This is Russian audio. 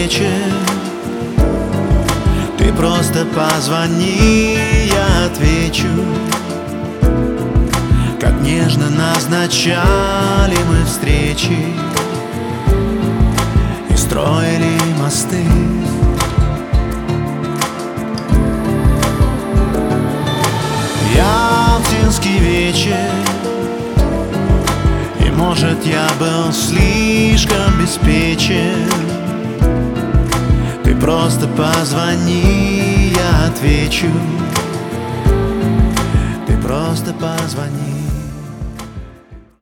вечер. Ты просто позвони, я отвечу. Как нежно назначали мы встречи и строили мосты. Ялтинский вечер, и может я был слишком беспечен. Ты просто позвони, я отвечу. Ты просто позвони.